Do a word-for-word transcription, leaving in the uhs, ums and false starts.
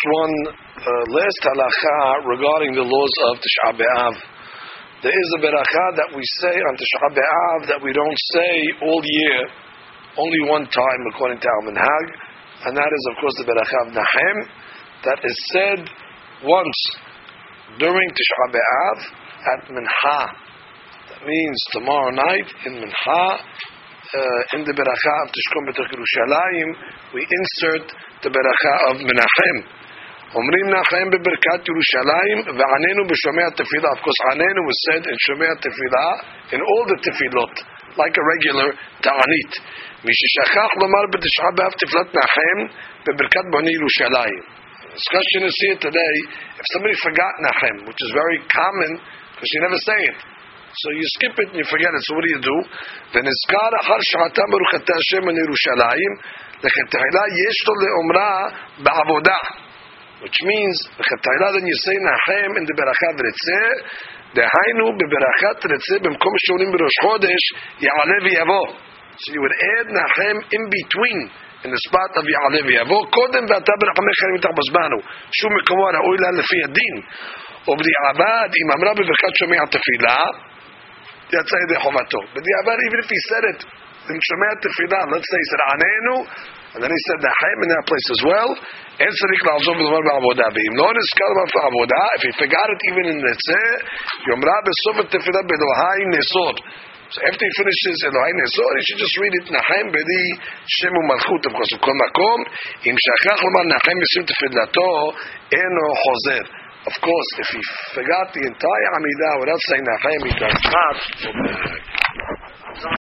one uh, last halacha regarding the laws of Tisha B'Av. There is a beracha that we say on Tisha B'Av that we don't say all year, only one time according to our minhag, and that is of course the beracha of Nahem, that is said once during Tisha B'Av at Mincha. That means tomorrow night in Mincha, uh, in the beracha of Tishkom B'Tech Yerushalayim, we insert the beracha of Menachem. Omrim Nachem beberkat Yerushalayim ve'anenu b'shomei tefillah. Of course, anenu was said in shomei tefillah in all the tefillot, like a regular ta'anit. Mishishachach lomar b'Tisha B'Av tefillat Nachem beberkat b'nei Yerushalayim. The discussion is here today. If somebody forgot Nachem, which is very common because you never say it, so you skip it and you forget it. So what do you do? Then iskar achar sha'ata meruchat Hashem in Yerushalayim lechetayla yesh lo leomra ba'avodah, which means lechetayla. Then you say Nachem in the berachat retzeh. Dehainu beberachat retzeh b'mkom shonim b'rosh chodesh ya'aleh v'yavo. So you would add Nachem in between, in the spot of Ya'aleh v'yavo. Kodem v'ata b'rachamech mitach bazmanu shu mekomo ra'oi la lefi adin. ובדיעבד, אם אמרה בברכת שומע תפילה, יצא ידי חובתו. בדיעבד, even if he said it in שומע תפילה, let's say he said עננו, and then he said נחם in that place as well, אין צריך לעזוב ולומר בעבודה. ואם לא נזכר בעבודה, if he forgot it even in נצא, יאמרה בסוף התפילה באלוהי נסוד. So after he finishes אלוהי נסוד, he should just read it נחם בדי שם ומלכות, of course, בכל מקום. אם שכח לומר נחם בסיום תפילתו, אינו חוזר. Of course, if he forgot the entire Amidah without saying Nachem, he does not go back.